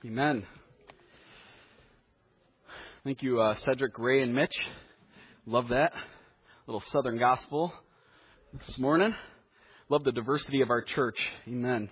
Amen. Thank you, Cedric, Ray, and Mitch. Love that. Little Southern gospel this morning. Love the diversity of our church. Amen.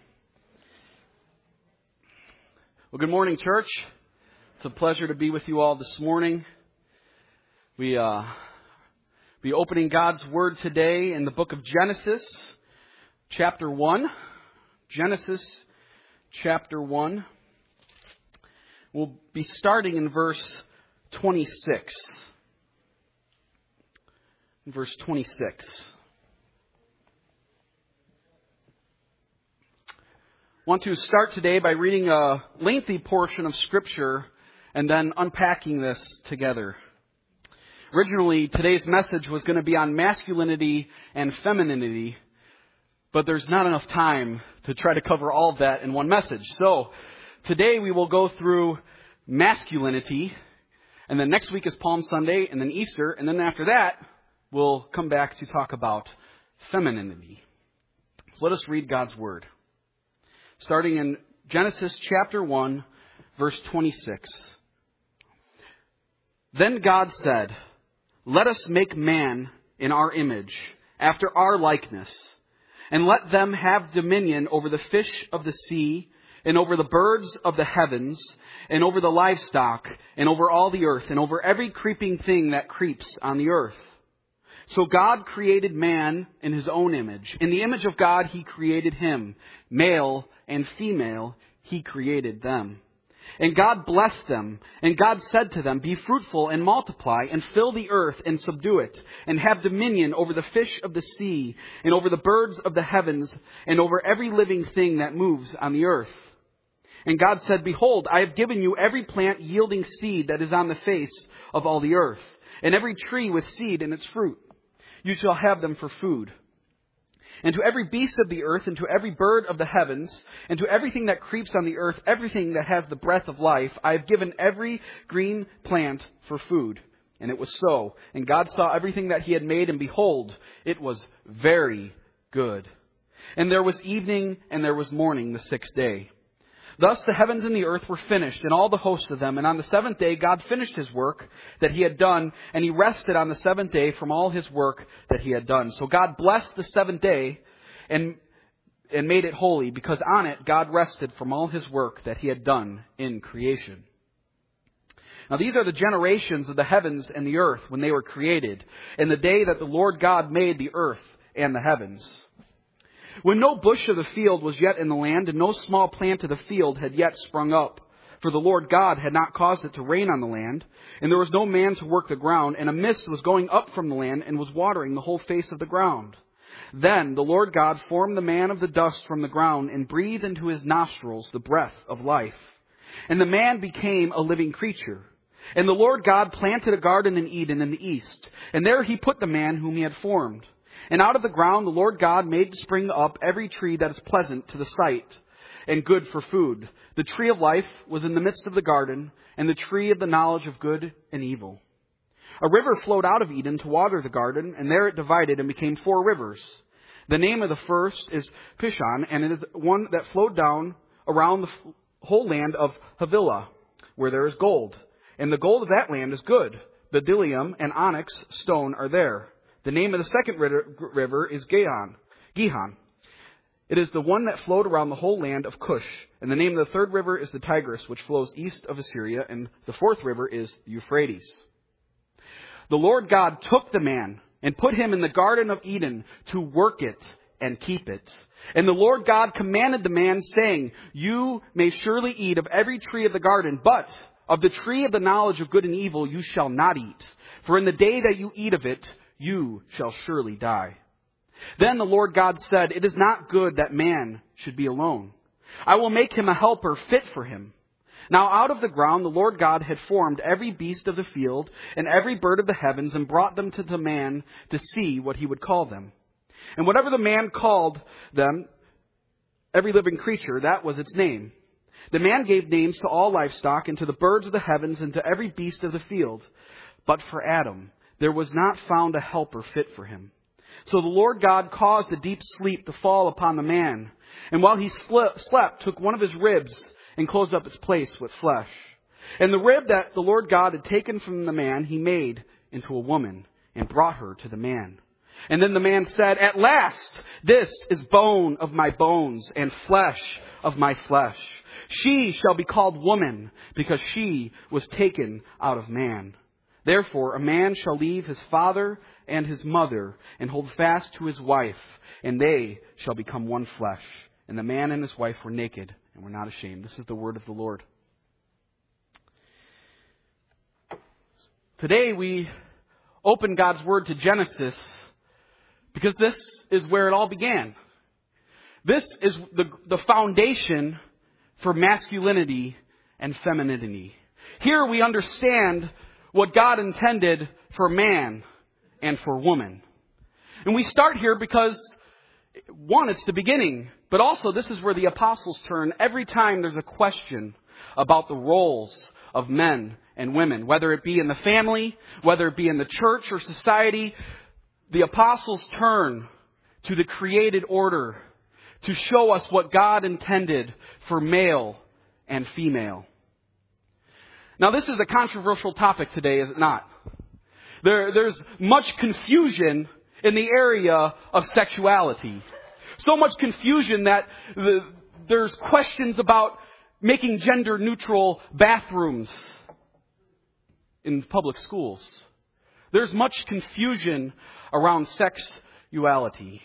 Well, good morning, church. It's a pleasure to be with you all this morning. We be opening God's Word today in the book of Genesis, chapter 1. Genesis, chapter 1. We'll be starting in verse 26. Verse 26. I want to start today by reading a lengthy portion of Scripture and then unpacking this together. Originally, today's message was going to be on masculinity and femininity, but there's not enough time to try to cover all of that in one message. So, today we will go through masculinity, and then next week is Palm Sunday, and then Easter, and then after that, we'll come back to talk about femininity. So let us read God's Word. Starting in Genesis chapter 1, verse 26. Then God said, "Let us make man in our image, after our likeness, and let them have dominion over the fish of the sea, and over the birds of the heavens, and over the livestock, and over all the earth, and over every creeping thing that creeps on the earth." So God created man in his own image. In the image of God he created him. Male and female he created them. And God blessed them. And God said to them, "Be fruitful and multiply, and fill the earth and subdue it, and have dominion over the fish of the sea, and over the birds of the heavens, and over every living thing that moves on the earth." And God said, "Behold, I have given you every plant yielding seed that is on the face of all the earth, and every tree with seed in its fruit. You shall have them for food. And to every beast of the earth, and to every bird of the heavens, and to everything that creeps on the earth, everything that has the breath of life, I have given every green plant for food." And it was so. And God saw everything that he had made, and behold, it was very good. And there was evening, and there was morning the sixth day. Thus the heavens and the earth were finished, and all the hosts of them. And on the seventh day God finished his work that he had done, and he rested on the seventh day from all his work that he had done. So God blessed the seventh day and made it holy, because on it God rested from all his work that he had done in creation. Now these are the generations of the heavens and the earth when they were created, in the day that the Lord God made the earth and the heavens. When no bush of the field was yet in the land, and no small plant of the field had yet sprung up, for the Lord God had not caused it to rain on the land, and there was no man to work the ground, and a mist was going up from the land and was watering the whole face of the ground. Then the Lord God formed the man of the dust from the ground, and breathed into his nostrils the breath of life. And the man became a living creature. And the Lord God planted a garden in Eden in the east, and there he put the man whom he had formed. And out of the ground the Lord God made to spring up every tree that is pleasant to the sight and good for food. The tree of life was in the midst of the garden, and the tree of the knowledge of good and evil. A river flowed out of Eden to water the garden, and there it divided and became 4 rivers. The name of the first is Pishon, and it is one that flowed down around the whole land of Havilah, where there is gold. And the gold of that land is good. Bdellium and onyx stone are there. The name of the second river is Gihon. It is the one that flowed around the whole land of Cush. And the name of the third river is the Tigris, which flows east of Assyria. And the fourth river is the Euphrates. The Lord God took the man and put him in the Garden of Eden to work it and keep it. And the Lord God commanded the man, saying, "You may surely eat of every tree of the garden, but of the tree of the knowledge of good and evil you shall not eat. For in the day that you eat of it, you shall surely die." Then the Lord God said, "It is not good that man should be alone. I will make him a helper fit for him." Now out of the ground the Lord God had formed every beast of the field and every bird of the heavens, and brought them to the man to see what he would call them. And whatever the man called them, every living creature, that was its name. The man gave names to all livestock, and to the birds of the heavens, and to every beast of the field. But for Adam there was not found a helper fit for him. So the Lord God caused a deep sleep to fall upon the man. And while he slept, took one of his ribs and closed up its place with flesh. And the rib that the Lord God had taken from the man, he made into a woman and brought her to the man. And then the man said, "At last, this is bone of my bones and flesh of my flesh. She shall be called woman because she was taken out of man. Therefore, a man shall leave his father and his mother and hold fast to his wife, and they shall become one flesh. And the man and his wife were naked and were not ashamed." This is the word of the Lord. Today we open God's word to Genesis because this is where it all began. This is the foundation for masculinity and femininity. Here we understand what God intended for man and for woman. And we start here because, one, it's the beginning, but also this is where the apostles turn every time there's a question about the roles of men and women, whether it be in the family, whether it be in the church or society. The apostles turn to the created order to show us what God intended for male and female. Now, this is a controversial topic today, is it not? There's much confusion in the area of sexuality. So much confusion that there's questions about making gender-neutral bathrooms in public schools. There's much confusion around sexuality.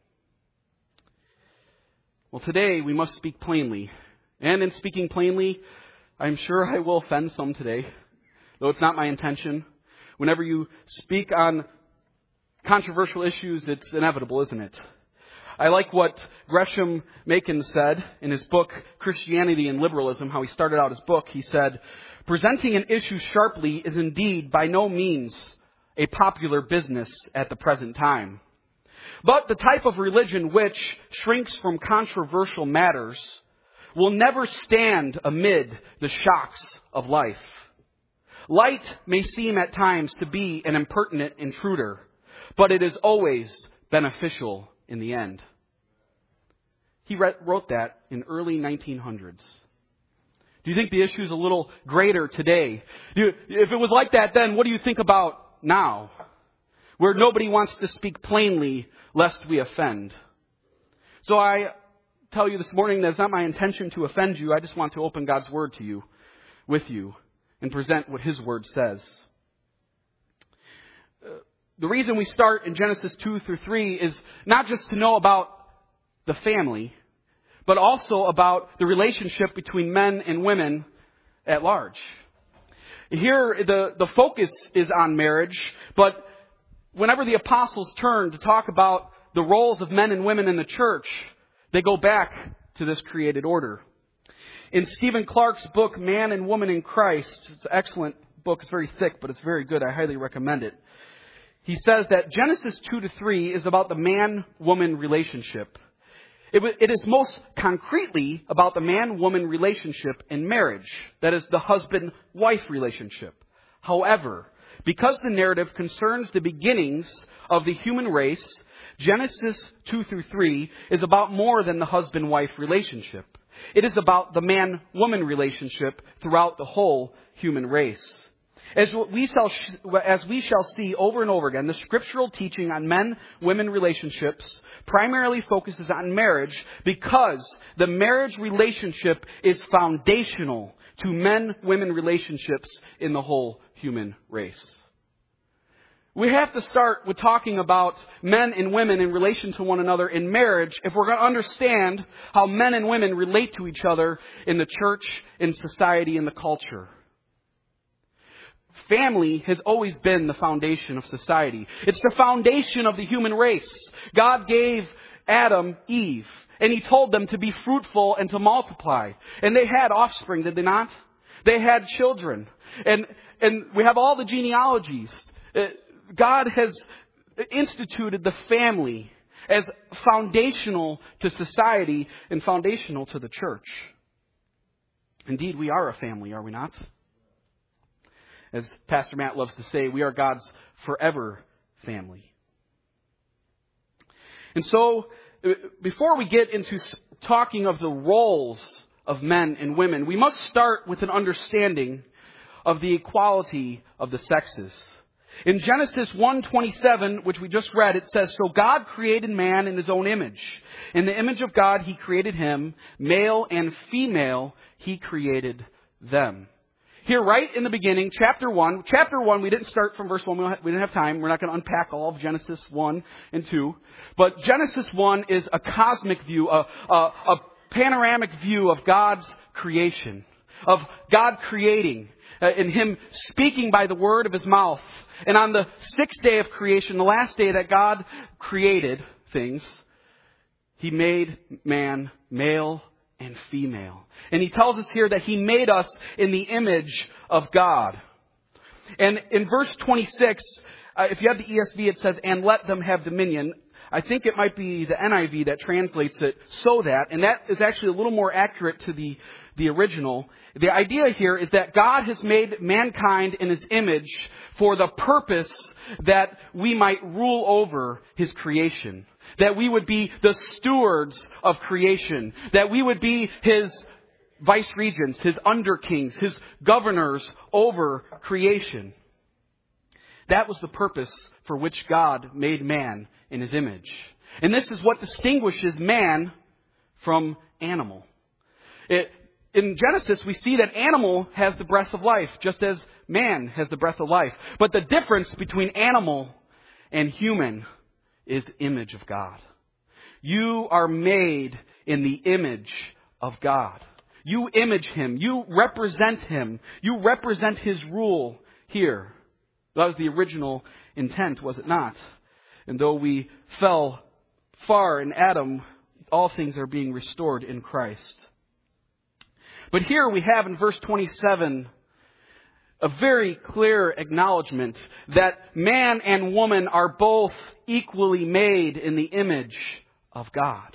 Well, today we must speak plainly. And in speaking plainly, I'm sure I will offend some today, though it's not my intention. Whenever you speak on controversial issues, it's inevitable, isn't it? I like what Gresham Machen said in his book, Christianity and Liberalism, how he started out his book. He said, "Presenting an issue sharply is indeed by no means a popular business at the present time. But the type of religion which shrinks from controversial matters will never stand amid the shocks of life. Light may seem at times to be an impertinent intruder, but it is always beneficial in the end." He wrote that in early 1900s. Do you think the issue is a little greater today? If it was like that then, what do you think about now, where nobody wants to speak plainly lest we offend? So I tell you this morning that it's not my intention to offend you. I just want to open God's word to you, with you, and present what His word says. The reason we start in Genesis 2 through 3 is not just to know about the family, but also about the relationship between men and women at large. Here, the focus is on marriage, but whenever the apostles turn to talk about the roles of men and women in the church, they go back to this created order. In Stephen Clark's book, Man and Woman in Christ, it's an excellent book. It's very thick, but it's very good. I highly recommend it. He says that Genesis 2 to 3 is about the man-woman relationship. It is most concretely about the man-woman relationship in marriage. That is the husband-wife relationship. However, because the narrative concerns the beginnings of the human race, Genesis 2 through 3 is about more than the husband-wife relationship. It is about the man-woman relationship throughout the whole human race. As we shall see over and over again, the scriptural teaching on men-women relationships primarily focuses on marriage because the marriage relationship is foundational to men-women relationships in the whole human race. We have to start with talking about men and women in relation to one another in marriage if we're going to understand how men and women relate to each other in the church, in society, in the culture. Family has always been the foundation of society. It's the foundation of the human race. God gave Adam Eve, and He told them to be fruitful and to multiply. And they had offspring, did they not? They had children. And we have all the genealogies. God has instituted the family as foundational to society and foundational to the church. Indeed, we are a family, are we not? As Pastor Matt loves to say, we are God's forever family. And so, before we get into talking of the roles of men and women, we must start with an understanding of the equality of the sexes. In Genesis 1:27, which we just read, it says, "So God created man in his own image. In the image of God, he created him. Male and female, he created them." Here, right in the beginning, chapter 1, we didn't start from verse 1. We didn't have time. We're not going to unpack all of Genesis 1 and 2. But Genesis 1 is a cosmic view, a panoramic view of God's creation, of God creating, and him speaking by the word of his mouth. And on the sixth day of creation, the last day that God created things, he made man male and female. And he tells us here that he made us in the image of God. And in verse 26, if you have the ESV, it says, "And let them have dominion." I think it might be the NIV that translates it "so that," and that is actually a little more accurate to the original. The idea here is that God has made mankind in his image for the purpose that we might rule over his creation. That we would be the stewards of creation. That we would be his vice-regents, his under-kings, his governors over creation. That was the purpose for which God made man in his image. And this is what distinguishes man from animal. In Genesis, we see that animal has the breath of life, just as man has the breath of life. But the difference between animal and human is image of God. You are made in the image of God. You image him. You represent him. You represent his rule here. That was the original intent, was it not? And though we fell far in Adam, all things are being restored in Christ. But here we have in verse 27 a very clear acknowledgement that man and woman are both equally made in the image of God.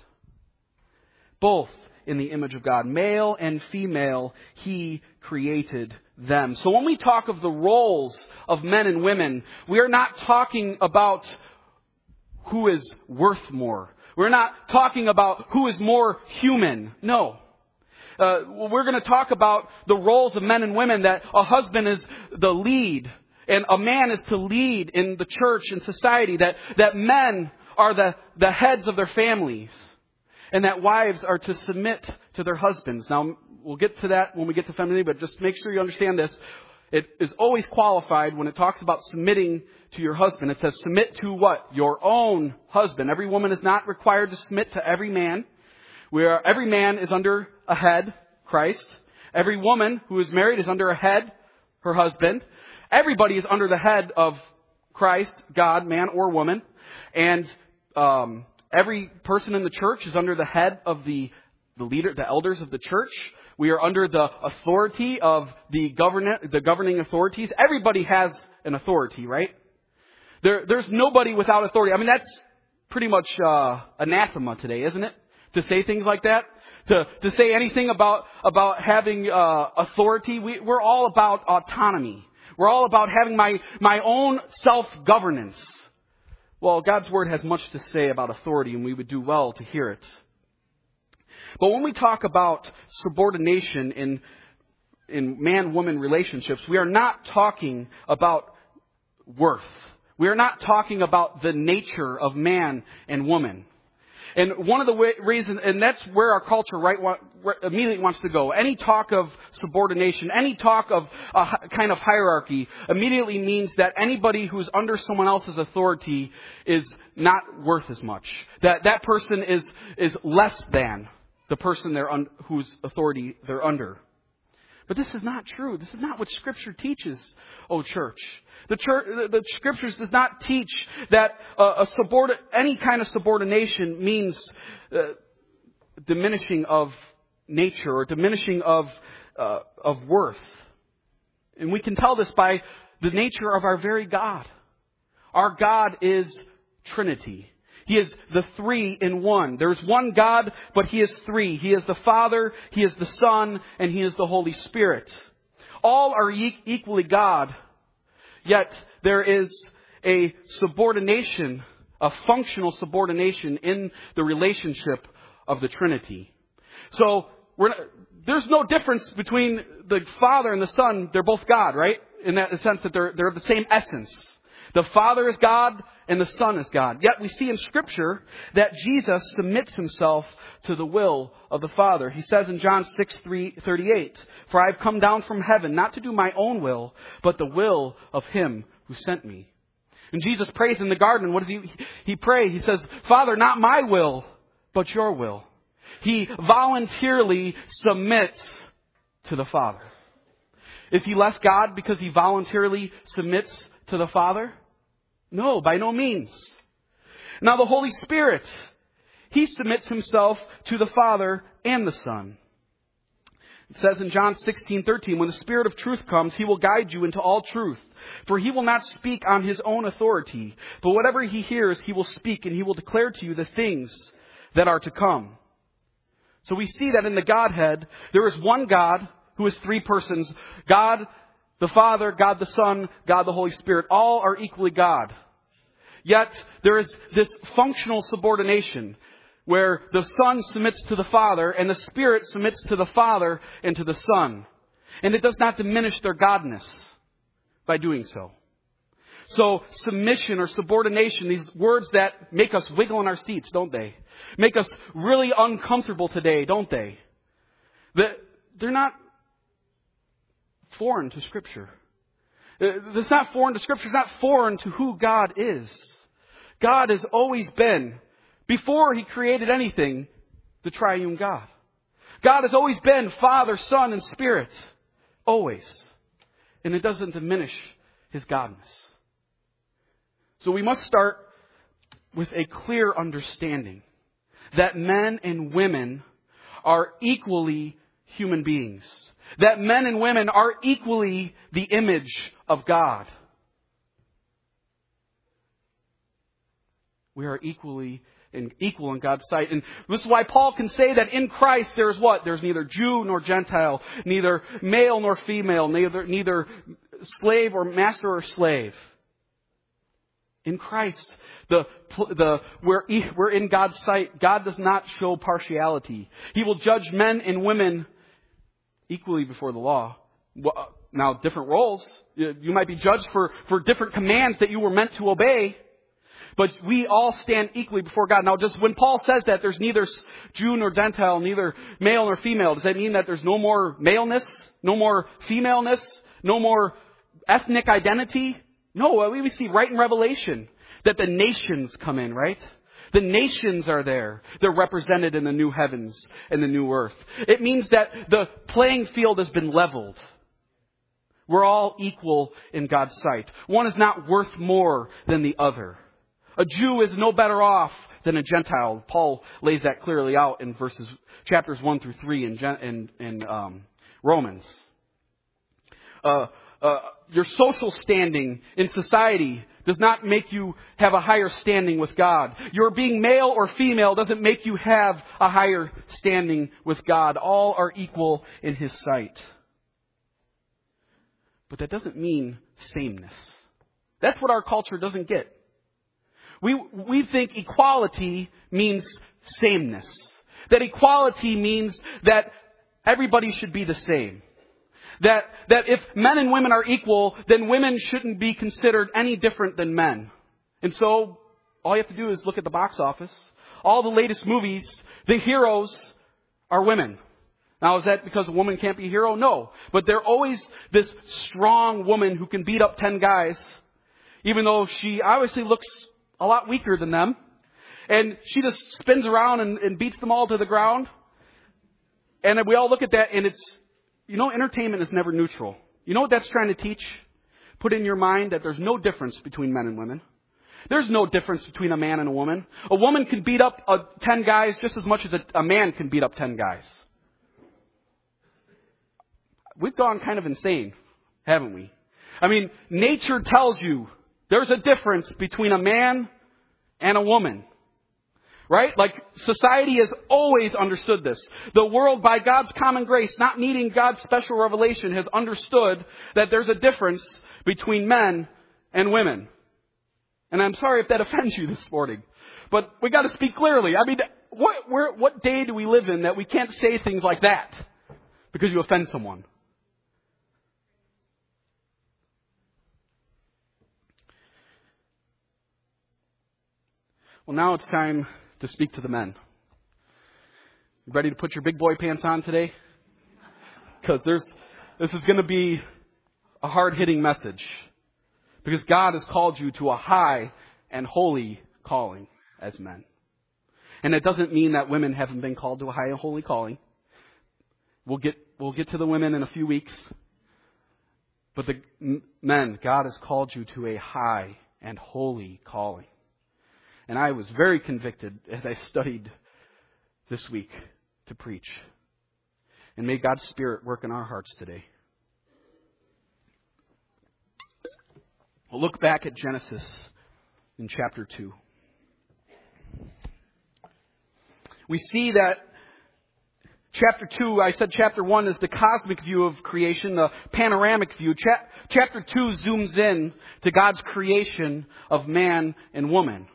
Both in the image of God. Male and female, he created them. So when we talk of the roles of men and women, we are not talking about who is worth more. We're not talking about who is more human. No. We're going to talk about the roles of men and women, that a husband is the lead and a man is to lead in the church and society, that men are the heads of their families and that wives are to submit to their husbands. Now, we'll get to that when we get to femininity, but just make sure you understand this. It is always qualified when it talks about submitting to your husband. It says submit to what? Your own husband. Every woman is not required to submit to every man. Every man is under a head, Christ. Every woman who is married is under a head, her husband. Everybody is under the head of Christ, God, man or woman. And every person in the church is under the head of the leader, the elders of the church. We are under the authority of the governing authorities. Everybody has an authority, right? There's nobody without authority. I mean, that's pretty much anathema today, isn't it? To say things like that, to say anything about having authority. We're all about autonomy. We're all about having my own self-governance. Well, God's Word has much to say about authority, and we would do well to hear it. But when we talk about subordination in man-woman relationships, we are not talking about worth. We are not talking about the nature of man and woman. And one of the reasons, and that's where our culture immediately wants to go. Any talk of subordination, any talk of a kind of hierarchy immediately means that anybody who's under someone else's authority is not worth as much. That person is less than the person whose authority they're under. But this is not true. This is not what Scripture teaches, church. The Scriptures does not teach that any kind of subordination means diminishing of nature or diminishing of worth. And we can tell this by the nature of our very God. Our God is Trinity. He is the three in one. There's one God, but He is three. He is the Father, He is the Son, and He is the Holy Spirit. All are equally God. Yet there is a subordination, a functional subordination in the relationship of the Trinity. So there's no difference between the Father and the Son. They're both God, right? In that sense that they're the same essence. The Father is God and the Son is God. Yet we see in Scripture that Jesus submits himself to the will of the Father. He says in John 6:38, "For I have come down from heaven not to do my own will, but the will of him who sent me." And Jesus prays in the garden. What does he pray? He says, "Father, not my will, but your will." He voluntarily submits to the Father. Is he less God because he voluntarily submits to the Father? No, by no means. Now the Holy Spirit, he submits himself to the Father and the Son. It says in John 16:13, "When the Spirit of truth comes, he will guide you into all truth. For he will not speak on his own authority, but whatever he hears, he will speak, and he will declare to you the things that are to come." So we see that in the Godhead, there is one God who is three persons. God the Father, God the Son, God the Holy Spirit. All are equally God. Yet there is this functional subordination where the Son submits to the Father and the Spirit submits to the Father and to the Son. And it does not diminish their godness by doing so. So submission or subordination, these words that make us wiggle in our seats, don't they? Make us really uncomfortable today, don't they? They're not foreign to Scripture. It's not foreign to Scripture. It's not foreign to who God is. God has always been, before he created anything, the triune God. God has always been Father, Son, and Spirit. Always. And it doesn't diminish his godness. So we must start with a clear understanding that men and women are equally human beings. That men and women are equally the image of God. We are equal in God's sight. And this is why Paul can say that in Christ there is what? There's neither Jew nor Gentile, neither male nor female, neither slave or master or slave. In Christ, we're in God's sight. God does not show partiality. He will judge men and women equally before the law. Now, different roles. You might be judged for different commands that you were meant to obey. But we all stand equally before God. Now, just when Paul says that there's neither Jew nor Gentile, neither male nor female, does that mean that there's no more maleness, no more femaleness, no more ethnic identity? No, we see right in Revelation that the nations come in, right? The nations are there. They're represented in the new heavens and the new earth. It means that the playing field has been leveled. We're all equal in God's sight. One is not worth more than the other. A Jew is no better off than a Gentile. Paul lays that clearly out in chapters 1 through 3 in Romans. Your social standing in society does not make you have a higher standing with God. Your being male or female doesn't make you have a higher standing with God. All are equal in his sight. But that doesn't mean sameness. That's what our culture doesn't get. We think equality means sameness. That equality means that everybody should be the same. That if men and women are equal, then women shouldn't be considered any different than men. And so all you have to do is look at the box office. All the latest movies, the heroes are women. Now, is that because a woman can't be a hero? No. But they're always this strong woman who can beat up 10 guys, even though she obviously looks a lot weaker than them. And she just spins around and beats them all to the ground. And we all look at that and it's, entertainment is never neutral. You know what that's trying to teach? Put in your mind that there's no difference between men and women. There's no difference between a man and a woman. A woman can beat up 10 guys just as much as a man can beat up 10 guys. We've gone kind of insane, haven't we? I mean, nature tells you there's a difference between a man and a woman. Right? Like, society has always understood this. The world, by God's common grace, not needing God's special revelation, has understood that there's a difference between men and women. And I'm sorry if that offends you this morning. But we got to speak clearly. I mean, what day do we live in that we can't say things like that because you offend someone? Well, now it's time to speak to the men. You ready to put your big boy pants on today? Because this is going to be a hard-hitting message. Because God has called you to a high and holy calling as men. And it doesn't mean that women haven't been called to a high and holy calling. We'll get to the women in a few weeks. But the men, God has called you to a high and holy calling. And I was very convicted as I studied this week to preach. And may God's Spirit work in our hearts today. We'll look back at Genesis in chapter 2. We see that chapter 2, I said chapter 1 is the cosmic view of creation, the panoramic view. Chapter 2 zooms in to God's creation of man and woman.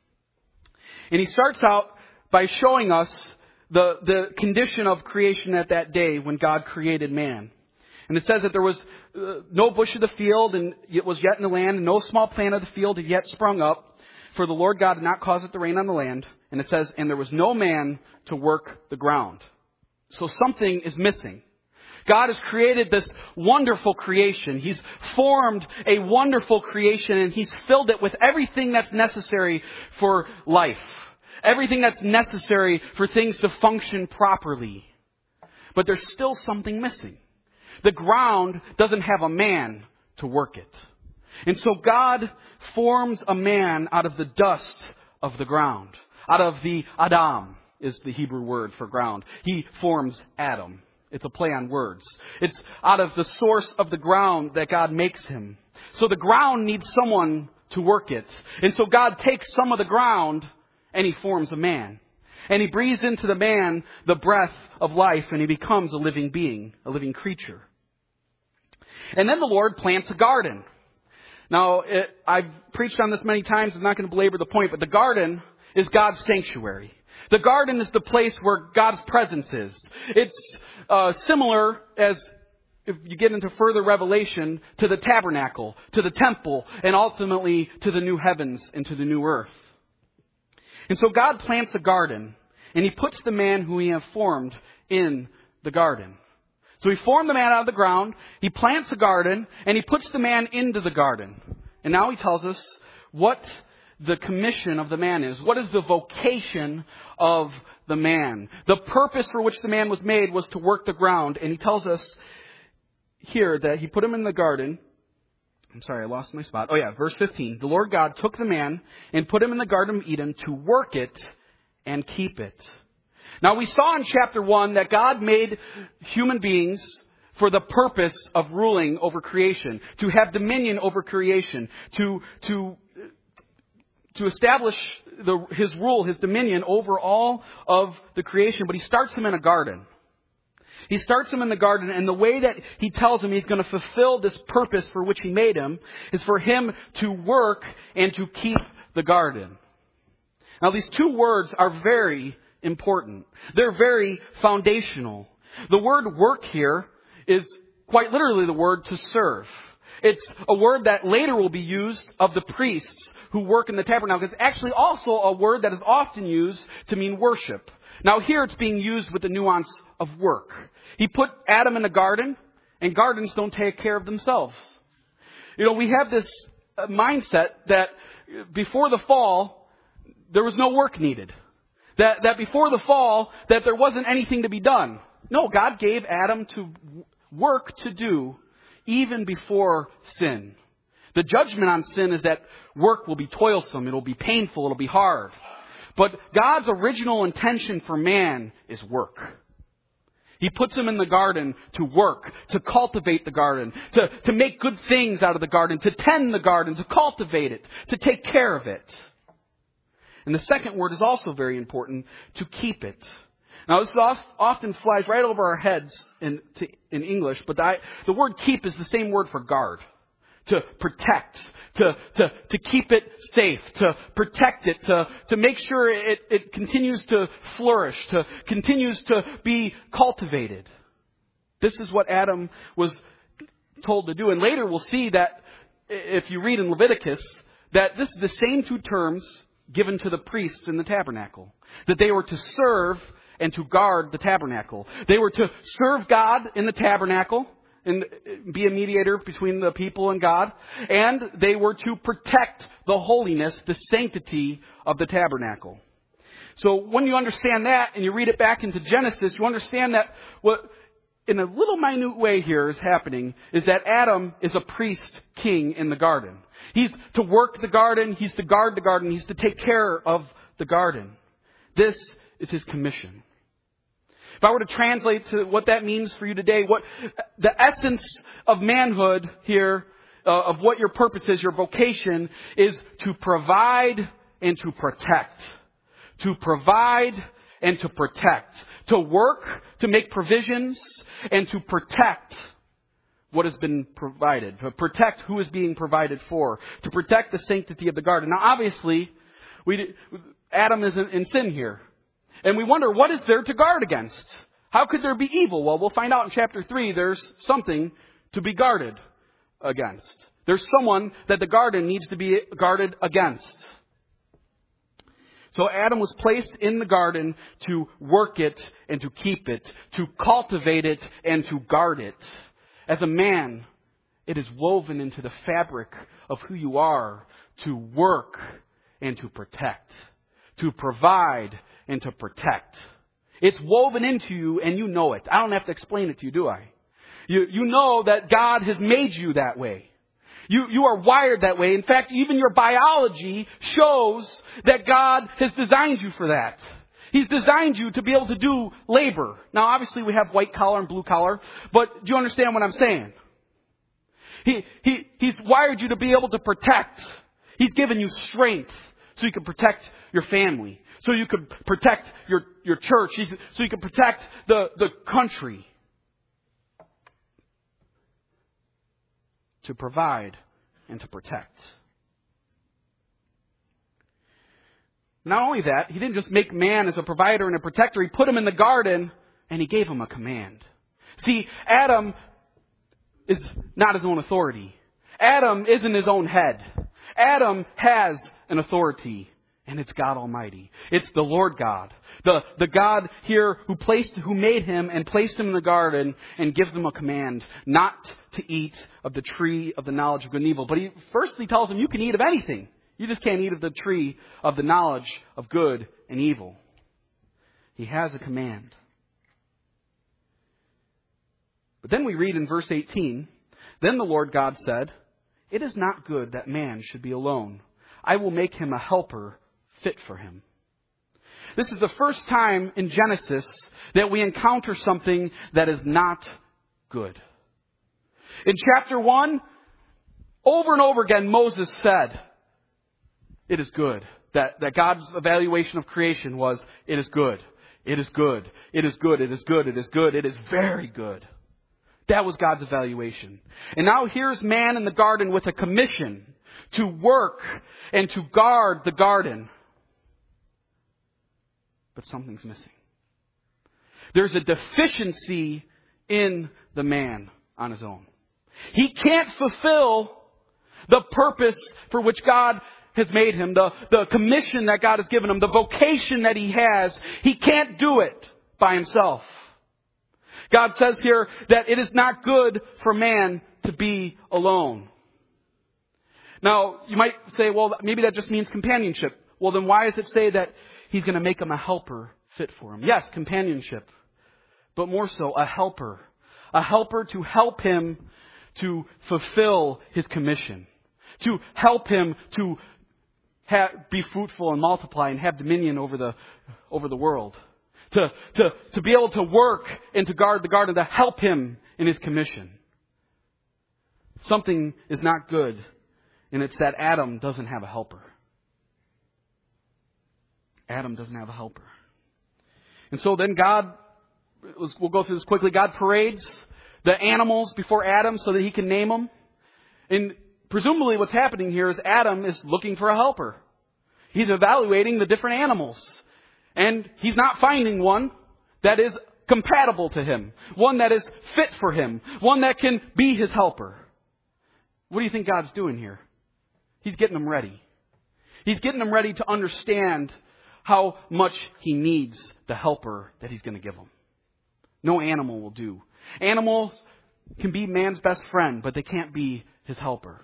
And he starts out by showing us the condition of creation at that day when God created man. And it says that there was no bush of the field, and it was yet in the land, and no small plant of the field had yet sprung up, for the Lord God did not cause it to rain on the land. And it says, and there was no man to work the ground. So something is missing. God has created this wonderful creation. He's formed a wonderful creation, and He's filled it with everything that's necessary for life. Everything that's necessary for things to function properly. But there's still something missing. The ground doesn't have a man to work it. And so God forms a man out of the dust of the ground. Out of the Adam is the Hebrew word for ground. He forms Adam. It's a play on words. It's out of the source of the ground that God makes him. So the ground needs someone to work it. And so God takes some of the ground and He forms a man. And He breathes into the man the breath of life, and he becomes a living being, a living creature. And then the Lord plants a garden. Now, I've preached on this many times. I'm not going to belabor the point, but the garden is God's sanctuary. The garden is the place where God's presence is. It's similar, as if you get into further revelation, to the tabernacle, to the temple, and ultimately to the new heavens and to the new earth. And so God plants a garden, and He puts the man who He has formed in the garden. So He formed the man out of the ground, He plants a garden, and He puts the man into the garden. And now He tells us what the commission of the man is. What is the vocation of the man? The purpose for which the man was made was to work the ground. And He tells us here that He put him in the garden. I'm sorry, I lost my spot. Oh yeah, verse 15. The Lord God took the man and put him in the Garden of Eden to work it and keep it. Now we saw in chapter 1 that God made human beings for the purpose of ruling over creation, to have dominion over creation, to establish His rule, His dominion over all of the creation. But He starts him in a garden. He starts him in the garden, and the way that He tells him He's going to fulfill this purpose for which He made him is for him to work and to keep the garden. Now, these two words are very important. They're very foundational. The word work here is quite literally the word to serve. It's a word that later will be used of the priests who work in the tabernacle. It's actually also a word that is often used to mean worship. Now here it's being used with the nuance of work. He put Adam in a garden, and gardens don't take care of themselves. You know, we have this mindset that before the fall, there was no work needed. That before the fall, that there wasn't anything to be done. No, God gave Adam to work to do even before sin. The judgment on sin is that work will be toilsome, it'll be painful, it'll be hard. But God's original intention for man is work. He puts him in the garden to work, to cultivate the garden, to make good things out of the garden, to tend the garden, to cultivate it, to take care of it. And the second word is also very important, to keep it. Now, this often flies right over our heads in English, but the word keep is the same word for guard. to protect, to keep it safe, to protect it, to make sure it continues to flourish, to continues to be cultivated. This is what Adam was told to do. And later we'll see that if you read in Leviticus, that this is the same two terms given to the priests in the tabernacle. That they were to serve and to guard the tabernacle. They were to serve God in the tabernacle and be a mediator between the people and God. And they were to protect the holiness, the sanctity of the tabernacle. So when you understand that and you read it back into Genesis, you understand that what in a little minute way here is happening is that Adam is a priest king in the garden. He's to work the garden. He's to guard the garden. He's to take care of the garden. This is his commission. If I were to translate to what that means for you today, what the essence of manhood here, of what your purpose is, your vocation, is to provide and to protect. To provide and to protect. To work, to make provisions, and to protect what has been provided. To protect who is being provided for. To protect the sanctity of the garden. Now obviously, Adam is in sin here. And we wonder, what is there to guard against? How could there be evil? Well, we'll find out in chapter 3, there's something to be guarded against. There's someone that the garden needs to be guarded against. So Adam was placed in the garden to work it and to keep it, to cultivate it and to guard it. As a man, it is woven into the fabric of who you are to work and to protect, to provide and to protect. It's woven into you and you know it. I don't have to explain it to you, do I? You know that God has made you that way. You are wired that way. In fact, even your biology shows that God has designed you for that. He's designed you to be able to do labor. Now, obviously, we have white collar and blue collar, but do you understand what I'm saying? He's wired you to be able to protect. He's given you strength so you can protect your family, so you can protect your church, so you can protect the country. To provide and to protect. Not only that, he didn't just make man as a provider and a protector. He put him in the garden and he gave him a command. See, Adam is not his own authority. Adam isn't his own head. Adam has an authority, and it's God Almighty. It's the Lord God. The God here who made him and placed him in the garden and gives him a command not to eat of the tree of the knowledge of good and evil. But he tells him you can eat of anything. You just can't eat of the tree of the knowledge of good and evil. He has a command. But then we read in verse 18, then the Lord God said, "It is not good that man should be alone. I will make him a helper fit for him." This is the first time in Genesis that we encounter something that is not good. In chapter 1, over and over again, Moses said, it is good. That God's evaluation of creation was, it is good. It is good. It is good. It is good. It is good. It is very good. That was God's evaluation. And now here's man in the garden with a commission to work and to guard the garden. But something's missing. There's a deficiency in the man on his own. He can't fulfill the purpose for which God has made him, the commission that God has given him, the vocation that he has. He can't do it by himself. God says here that it is not good for man to be alone. Now, you might say, well, maybe that just means companionship. Well, then why does it say that He's going to make him a helper fit for him? Yes, companionship. But more so, a helper. A helper to help him to fulfill his commission. To help him to be fruitful and multiply and have dominion over the world. To be able to work and to guard the garden. To help him in his commission. Something is not good. And it's that Adam doesn't have a helper. Adam doesn't have a helper. And so then God, we'll go through this quickly, God parades the animals before Adam so that he can name them. And presumably what's happening here is Adam is looking for a helper. He's evaluating the different animals. And he's not finding one that is compatible to him. One that is fit for him. One that can be his helper. What do you think God's doing here? He's getting them ready. He's getting them ready to understand how much he needs the helper that he's going to give them. No animal will do. Animals can be man's best friend, but they can't be his helper.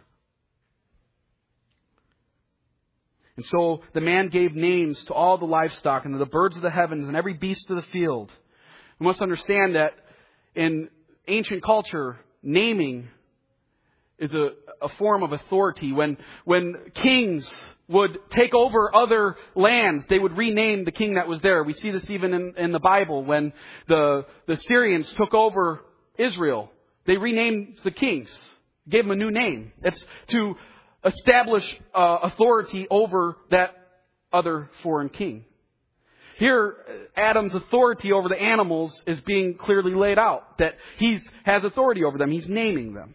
And so the man gave names to all the livestock and to the birds of the heavens and every beast of the field. We must understand that in ancient culture, naming is a form of authority. When kings would take over other lands, they would rename the king that was there. We see this even in the Bible. When the Syrians took over Israel, they renamed the kings, gave them a new name. It's to establish authority over that other foreign king. Here, Adam's authority over the animals is being clearly laid out. That he has authority over them. He's naming them.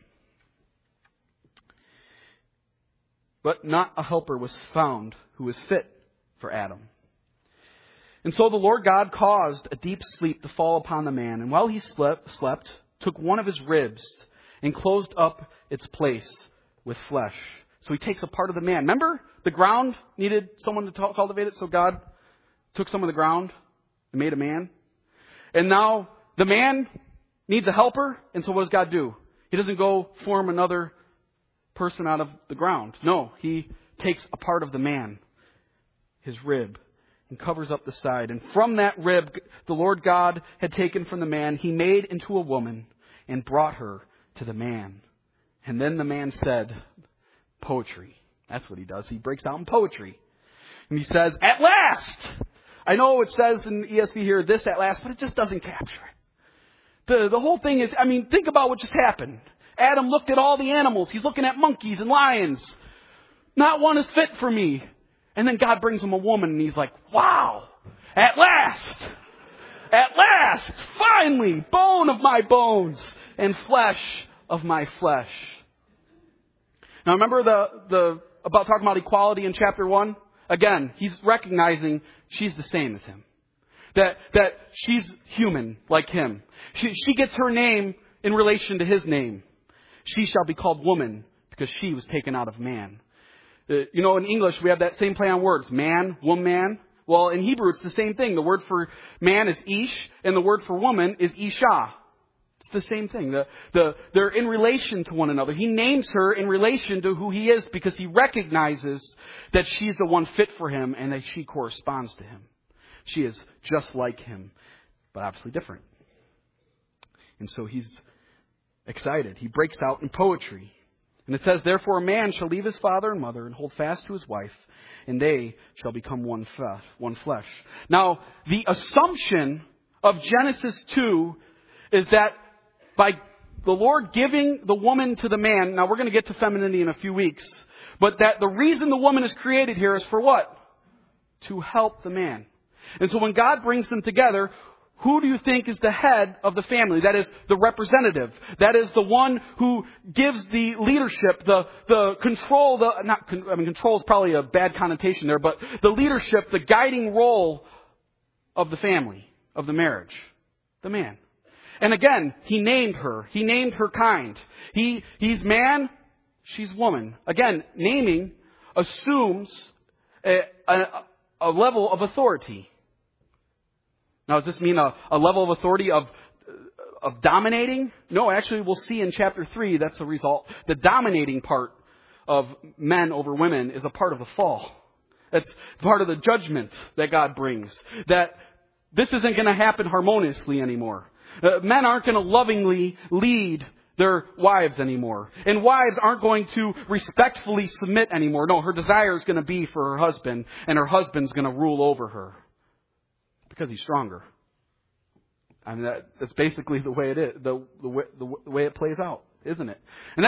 But not a helper was found who was fit for Adam. And so the Lord God caused a deep sleep to fall upon the man. And while he slept, took one of his ribs and closed up its place with flesh. So he takes a part of the man. Remember, the ground needed someone to cultivate it. So God took some of the ground and made a man. And now the man needs a helper. And so what does God do? He doesn't go form another person out of the ground. No, he takes a part of the man, his rib, and covers up the side. And from that rib the Lord God had taken from the man, he made into a woman and brought her to the man. And then the man said, poetry. That's what he does. He breaks down poetry. And he says, at last! I know it says in the ESV here, this at last, but it just doesn't capture it. The whole thing is, think about what just happened. Adam looked at all the animals. He's looking at monkeys and lions. Not one is fit for me. And then God brings him a woman and he's like, wow, at last, finally, bone of my bones and flesh of my flesh. Now remember about talking about equality in chapter 1? Again, he's recognizing she's the same as him. That she's human like him. She gets her name in relation to his name. She shall be called woman because she was taken out of man. In English, we have that same play on words. Man, woman. Well, in Hebrew, it's the same thing. The word for man is ish, and the word for woman is isha. It's the same thing. They're in relation to one another. He names her in relation to who he is because he recognizes that she's the one fit for him and that she corresponds to him. She is just like him, but obviously different. And so he's excited. He breaks out in poetry. And it says, therefore a man shall leave his father and mother and hold fast to his wife, and they shall become one flesh. Now, the assumption of Genesis 2 is that by the Lord giving the woman to the man, now we're going to get to femininity in a few weeks, but that the reason the woman is created here is for what? To help the man. And so when God brings them together, who do you think is the head of the family? That is the representative. That is the one who gives the leadership, the control, control is probably a bad connotation there, but the leadership, the guiding role of the family, of the marriage. The man. And again, he named her. He named her kind. He's man, she's woman. Again, naming assumes a level of authority. Now, does this mean a level of authority of dominating? No, actually, we'll see in chapter 3, that's the result. The dominating part of men over women is a part of the fall. That's part of the judgment that God brings. That this isn't going to happen harmoniously anymore. Men aren't going to lovingly lead their wives anymore. And wives aren't going to respectfully submit anymore. No, her desire is going to be for her husband, and her husband's going to rule over her. Because he's stronger. That's basically the way it is, the way it plays out, isn't it? And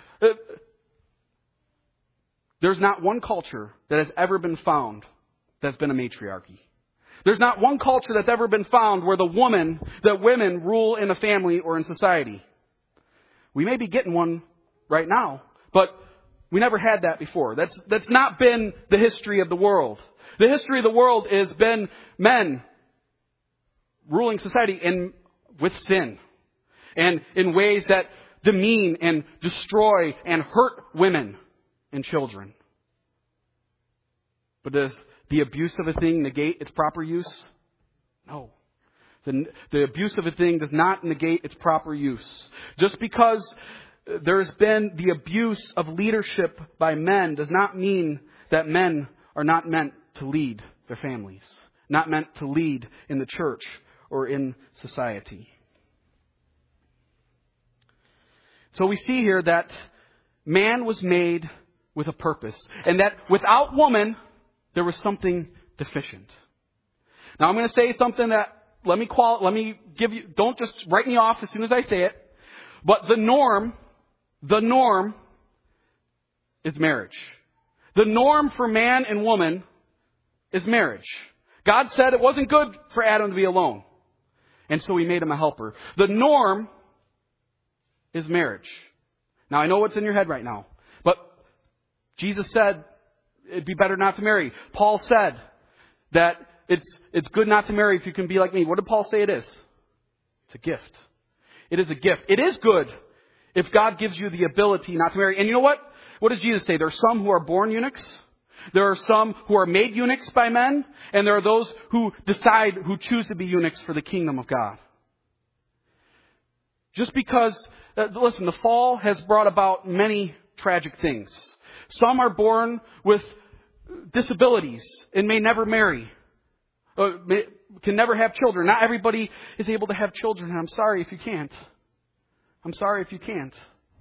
there's not one culture that has ever been found that's been a matriarchy. There's not one culture that's ever been found where women rule in a family or in society. We may be getting one right now, but We never had that before. That's not been the history of the world. The history of the world has been men ruling society with sin. And in ways that demean and destroy and hurt women and children. But does the abuse of a thing negate its proper use? No. The abuse of a thing does not negate its proper use. Just because there's been the abuse of leadership by men does not mean that men are not meant to lead their families, not meant to lead in the church or in society. So we see here that man was made with a purpose, and that without woman, there was something deficient. Now I'm going to say something that, let me give you, don't just write me off as soon as I say it, but the norm is marriage. The norm for man and woman is marriage. God said it wasn't good for Adam to be alone, and so He made him a helper. The norm is marriage. Now I know what's in your head right now, but Jesus said it'd be better not to marry. Paul said that it's good not to marry if you can be like me. What did Paul say it is? It's a gift. It is a gift. It is good if God gives you the ability not to marry. And you know what? What does Jesus say? There are some who are born eunuchs. There are some who are made eunuchs by men. And there are those who choose to be eunuchs for the kingdom of God. Just because, listen, the fall has brought about many tragic things. Some are born with disabilities and may never marry. Can never have children. Not everybody is able to have children. And I'm sorry if you can't. I'm sorry if you can't.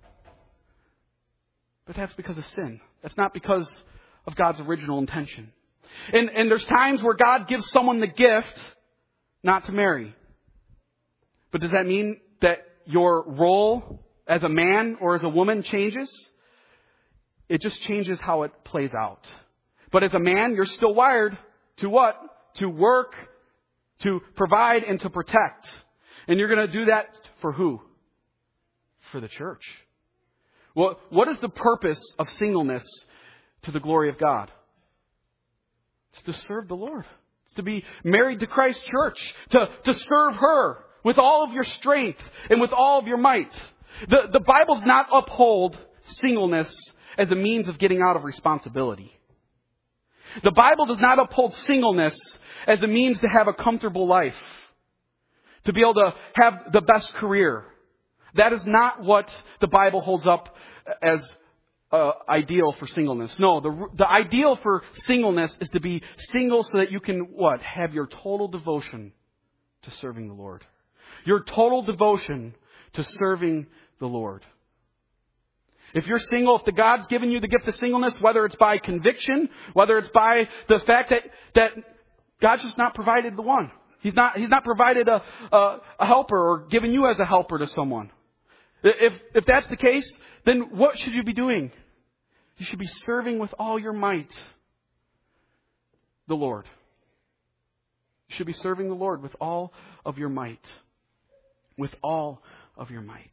But that's because of sin. That's not because of God's original intention. And there's times where God gives someone the gift not to marry. But does that mean that your role as a man or as a woman changes? It just changes how it plays out. But as a man, you're still wired to what? To work, to provide, and to protect. And you're going to do that for who? For the church. Well, what is the purpose of singleness to the glory of God? It's to serve the Lord. It's to be married to Christ's church. To serve her with all of your strength and with all of your might. The Bible does not uphold singleness as a means of getting out of responsibility. The Bible does not uphold singleness as a means to have a comfortable life, to be able to have the best career. That is not what the Bible holds up as ideal for singleness. No, the ideal for singleness is to be single so that you can, what? Have your total devotion to serving the Lord. Your total devotion to serving the Lord. If you're single, if the God's given you the gift of singleness, whether it's by conviction, whether it's by the fact that God's just not provided the one. He's not provided a helper or given you as a helper to someone. If that's the case, then what should you be doing? You should be serving with all your might the Lord. You should be serving the Lord with all of your might. With all of your might.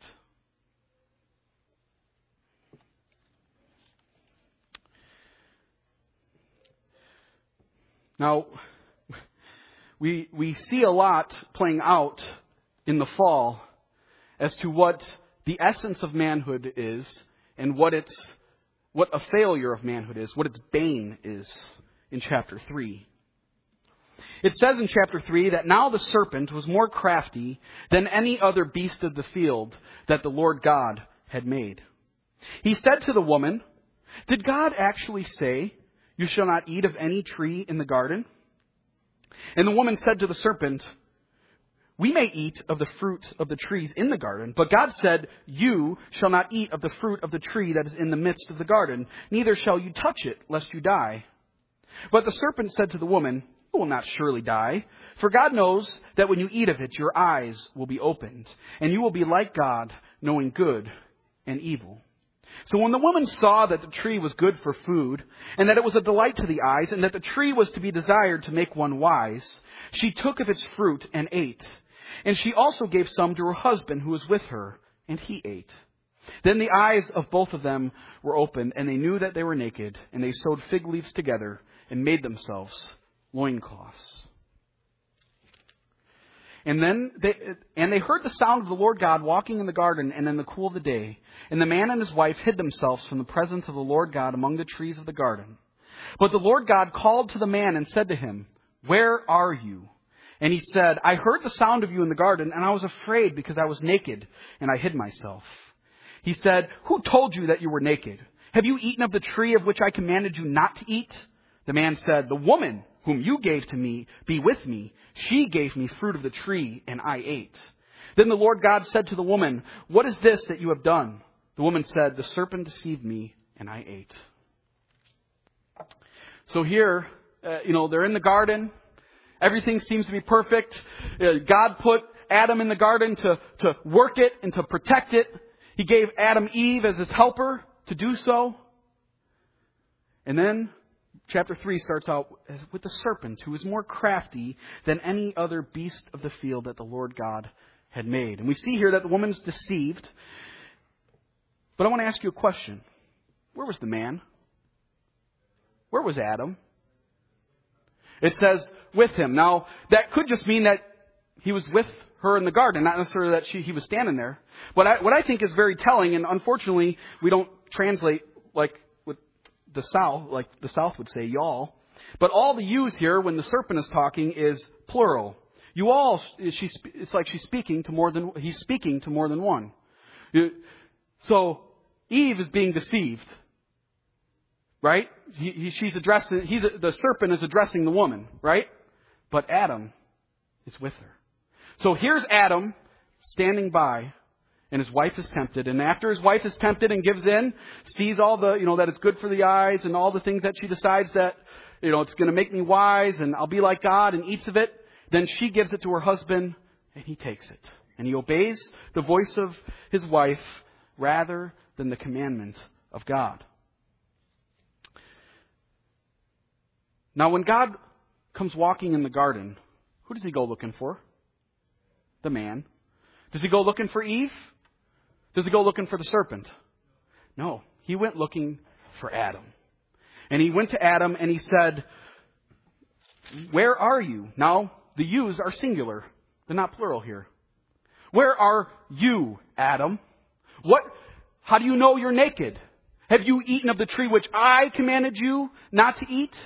Now, we see a lot playing out in the fall as to what the essence of manhood is and what a failure of manhood is, what its bane is in chapter 3. It says in chapter 3 that now the serpent was more crafty than any other beast of the field that the Lord God had made. He said to the woman, "Did God actually say, 'You shall not eat of any tree in the garden'?" And the woman said to the serpent, "We may eat of the fruit of the trees in the garden, but God said, 'You shall not eat of the fruit of the tree that is in the midst of the garden, neither shall you touch it, lest you die.' But the serpent said to the woman, 'You will not surely die, for God knows that when you eat of it, your eyes will be opened, and you will be like God, knowing good and evil.' So when the woman saw that the tree was good for food, and that it was a delight to the eyes, and that the tree was to be desired to make one wise, she took of its fruit and ate. And she also gave some to her husband who was with her, and he ate. Then the eyes of both of them were opened, and they knew that they were naked, and they sewed fig leaves together and made themselves loincloths. And they heard the sound of the Lord God walking in the garden and in the cool of the day. And the man and his wife hid themselves from the presence of the Lord God among the trees of the garden. But the Lord God called to the man and said to him, "Where are you?" And he said, "I heard the sound of you in the garden, and I was afraid because I was naked, and I hid myself." He said, "Who told you that you were naked? Have you eaten of the tree of which I commanded you not to eat?" The man said, "The woman whom you gave to me be with me. She gave me fruit of the tree, and I ate." Then the Lord God said to the woman, "What is this that you have done?" The woman said, "The serpent deceived me, and I ate." So here, they're in the garden. Everything seems to be perfect. God put Adam in the garden to work it and to protect it. He gave Adam Eve as his helper to do so. And then chapter 3 starts out with the serpent, who is more crafty than any other beast of the field that the Lord God had made. And we see here that the woman's deceived. But I want to ask you a question. Where was the man? Where was Adam? It says with him. Now, that could just mean that he was with her in the garden, not necessarily that he was standing there. But what I think is very telling, and unfortunately we don't translate like with the South, like the South would say, y'all. But all the yous here, when the serpent is talking, is plural. You all, it's like he's speaking to more than one. So Eve is being deceived, right? The serpent is addressing the woman, right? But Adam is with her. So here's Adam standing by, and his wife is tempted. And after his wife is tempted and gives in, sees all the, that it's good for the eyes and all the things that she decides that, it's going to make me wise and I'll be like God, and eats of it. Then she gives it to her husband, and he takes it. And he obeys the voice of his wife rather than the commandment of God. Now, when God comes walking in the garden, who does he go looking for? The man. Does he go looking for Eve? Does he go looking for the serpent? No. He went looking for Adam. And he went to Adam and he said, "Where are you?" Now, the yous are singular. They're not plural here. Where are you, Adam? How do you know you're naked? Have you eaten of the tree which I commanded you not to eat?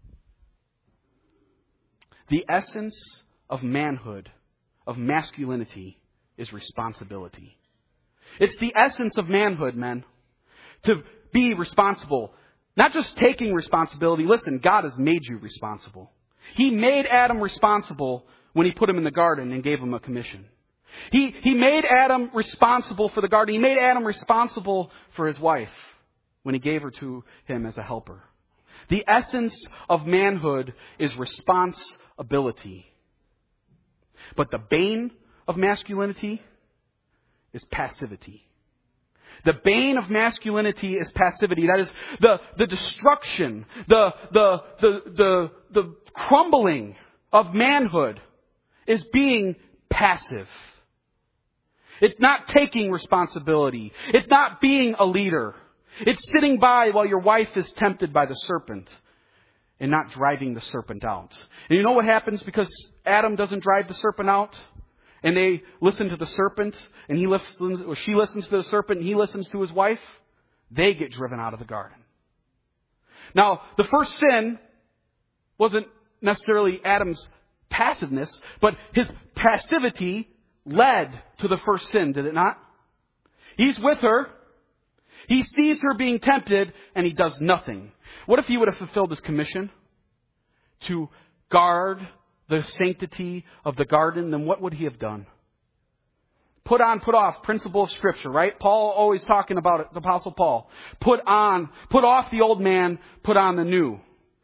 The essence of manhood, of masculinity, is responsibility. It's the essence of manhood, men, to be responsible. Not just taking responsibility. Listen, God has made you responsible. He made Adam responsible when he put him in the garden and gave him a commission. He made Adam responsible for the garden. He made Adam responsible for his wife when he gave her to him as a helper. The essence of manhood is responsibility. But the bane of masculinity is passivity. The bane of masculinity is passivity. That is the destruction, the crumbling of manhood is being passive. It's not taking responsibility. It's not being a leader. It's sitting by while your wife is tempted by the serpent and not driving the serpent out. And you know what happens because Adam doesn't drive the serpent out? And they listen to the serpent, and she listens to the serpent, and he listens to his wife. They get driven out of the garden. Now, the first sin wasn't necessarily Adam's passiveness, but his passivity led to the first sin, did it not? He's with her. He sees her being tempted, and he does nothing. What if he would have fulfilled his commission to guard the sanctity of the garden? Then what would he have done? Put on, put off, principle of Scripture, right? Paul always talking about it, the Apostle Paul. Put off the old man, put on the new.